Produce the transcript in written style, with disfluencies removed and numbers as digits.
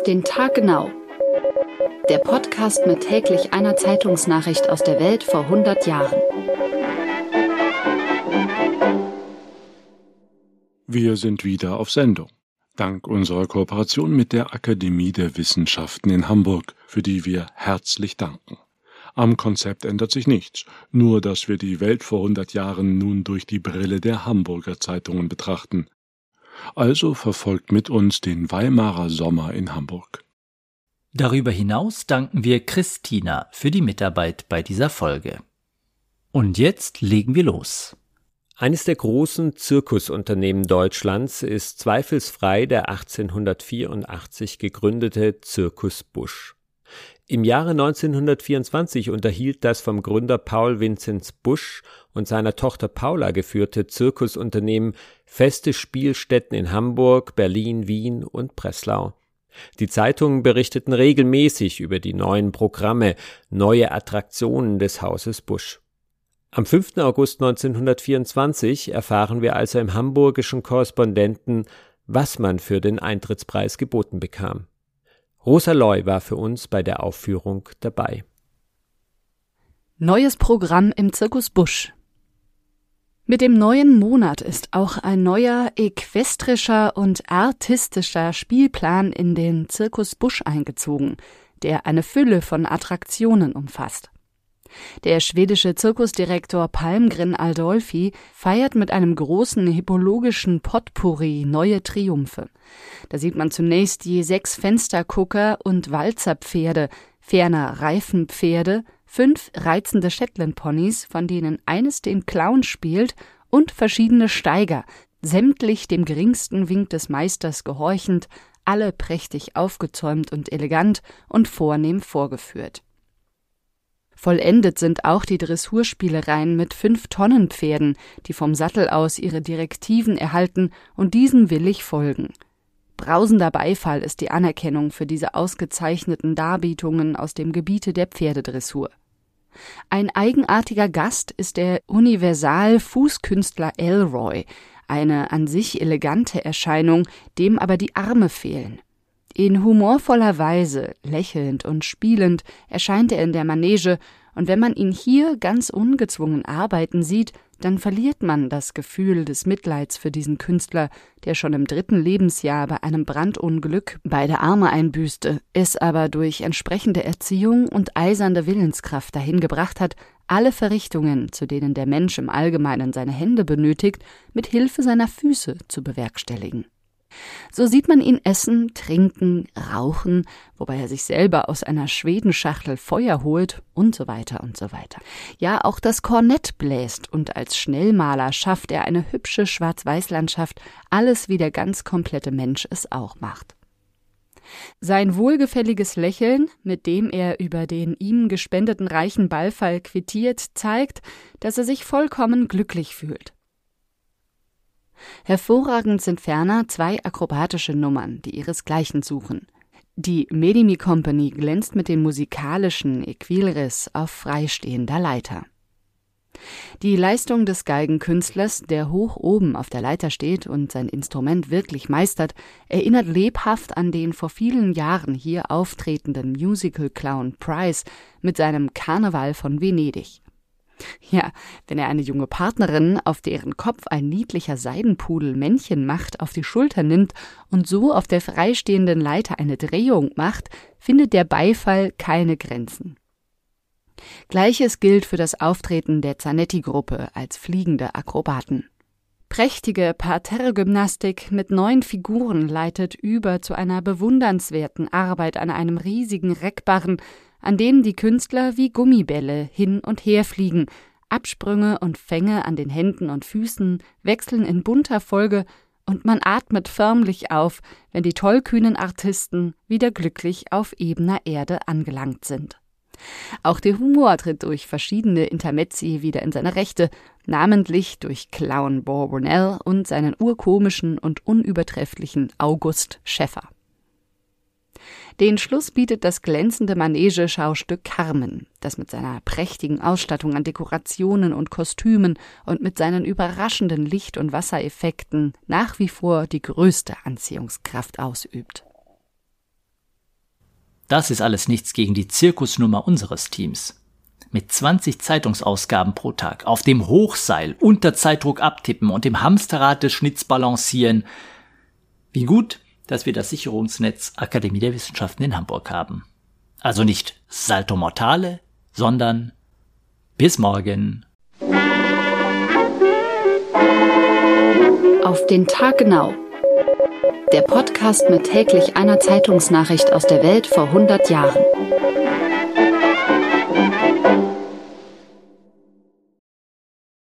den Tag genau. Der Podcast mit täglich einer Zeitungsnachricht aus der Welt vor 100 Jahren. Wir sind wieder auf Sendung. Dank unserer Kooperation mit der Akademie der Wissenschaften in Hamburg, für die wir herzlich danken. Am Konzept ändert sich nichts, nur dass wir die Welt vor 100 Jahren nun durch die Brille der Hamburger Zeitungen betrachten. Also verfolgt mit uns den Weimarer Sommer in Hamburg. Darüber hinaus danken wir Christina für die Mitarbeit bei dieser Folge. Und jetzt legen wir los. Eines der großen Zirkusunternehmen Deutschlands ist zweifelsfrei der 1884 gegründete Zirkus Busch. Im Jahre 1924 unterhielt das vom Gründer Paul Vinzenz Busch und seiner Tochter Paula geführte Zirkusunternehmen feste Spielstätten in Hamburg, Berlin, Wien und Breslau. Die Zeitungen berichteten regelmäßig über die neuen Programme, neue Attraktionen des Hauses Busch. Am 5. August 1924 erfahren wir also im hamburgischen Korrespondenten, was man für den Eintrittspreis geboten bekam. Rosa Loy war für uns bei der Aufführung dabei. Neues Programm im Zirkus Busch. Mit dem neuen Monat ist auch ein neuer equestrischer und artistischer Spielplan in den Zirkus Busch eingezogen, der eine Fülle von Attraktionen umfasst. Der schwedische Zirkusdirektor Palmgren Adolfi feiert mit einem großen hippologischen Potpourri neue Triumphe. Da sieht man zunächst je 6 Fenstergucker und Walzerpferde, ferner Reifenpferde, 5 reizende Shetlandponys, von denen eines den Clown spielt, und verschiedene Steiger, sämtlich dem geringsten Wink des Meisters gehorchend, alle prächtig aufgezäumt und elegant und vornehm vorgeführt. Vollendet sind auch die Dressurspielereien mit 5-Tonnen-Pferden, die vom Sattel aus ihre Direktiven erhalten und diesen willig folgen. Brausender Beifall ist die Anerkennung für diese ausgezeichneten Darbietungen aus dem Gebiete der Pferdedressur. Ein eigenartiger Gast ist der Universal-Fußkünstler Elroy, eine an sich elegante Erscheinung, dem aber die Arme fehlen. In humorvoller Weise, lächelnd und spielend, erscheint er in der Manege, und wenn man ihn hier ganz ungezwungen arbeiten sieht, dann verliert man das Gefühl des Mitleids für diesen Künstler, der schon im 3. Lebensjahr bei einem Brandunglück beide Arme einbüßte, es aber durch entsprechende Erziehung und eiserne Willenskraft dahin gebracht hat, alle Verrichtungen, zu denen der Mensch im Allgemeinen seine Hände benötigt, mit Hilfe seiner Füße zu bewerkstelligen. So sieht man ihn essen, trinken, rauchen, wobei er sich selber aus einer Schwedenschachtel Feuer holt und so weiter und so weiter. Ja, auch das Kornett bläst und als Schnellmaler schafft er eine hübsche Schwarz-Weiß-Landschaft, alles wie der ganz komplette Mensch es auch macht. Sein wohlgefälliges Lächeln, mit dem er über den ihm gespendeten reichen Beifall quittiert, zeigt, dass er sich vollkommen glücklich fühlt. Hervorragend sind ferner 2 akrobatische Nummern, die ihresgleichen suchen. Die Medimi Company glänzt mit dem musikalischen Equilris auf freistehender Leiter. Die Leistung des Geigenkünstlers, der hoch oben auf der Leiter steht und sein Instrument wirklich meistert, erinnert lebhaft an den vor vielen Jahren hier auftretenden Musical-Clown Price mit seinem Karneval von Venedig. Ja, wenn er eine junge Partnerin, auf deren Kopf ein niedlicher Seidenpudel Männchen macht, auf die Schulter nimmt und so auf der freistehenden Leiter eine Drehung macht, findet der Beifall keine Grenzen. Gleiches gilt für das Auftreten der Zanetti-Gruppe als fliegende Akrobaten. Prächtige Parterre-Gymnastik mit 9 Figuren leitet über zu einer bewundernswerten Arbeit an einem riesigen Reckbarren, an dem die Künstler wie Gummibälle hin und her fliegen, Absprünge und Fänge an den Händen und Füßen wechseln in bunter Folge und man atmet förmlich auf, wenn die tollkühnen Artisten wieder glücklich auf ebener Erde angelangt sind. Auch der Humor tritt durch verschiedene Intermezzi wieder in seine Rechte, namentlich durch Clown Borbonell und seinen urkomischen und unübertrefflichen August Schäffer. Den Schluss bietet das glänzende Manege-Schaustück Carmen, das mit seiner prächtigen Ausstattung an Dekorationen und Kostümen und mit seinen überraschenden Licht- und Wassereffekten nach wie vor die größte Anziehungskraft ausübt. das ist alles nichts gegen die Zirkusnummer unseres Teams. Mit 20 Zeitungsausgaben pro Tag, auf dem Hochseil, unter Zeitdruck abtippen und im Hamsterrad des Schnitts balancieren. Wie gut, dass wir das Sicherungsnetz Akademie der Wissenschaften in Hamburg haben. Also nicht Salto Mortale, sondern bis morgen. Auf den Tag genau. Der Podcast mit täglich einer Zeitungsnachricht aus der Welt vor 100 Jahren.